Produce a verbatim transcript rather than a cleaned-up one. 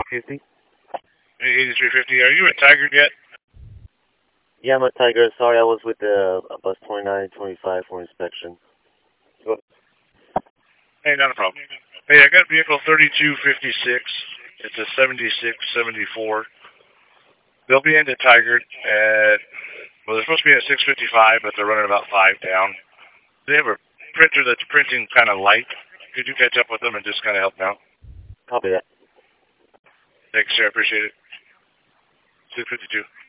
fifty. eighty-three fifty. Are you at Tigard yet? Yeah, I'm a Tiger. Sorry, I was with the uh, bus twenty-nine twenty-five for inspection. Go. Hey, not a problem. Hey, I got vehicle thirty-two fifty-six. It's a seventy-six seventy-four. They'll be into Tigard at, well, they're supposed to be at six fifty-five, but they're running about five down. They have a printer that's printing kind of light. Could you catch up with them and just kind of help them out? Copy that. Thanks, sir. I appreciate it. six fifty-two.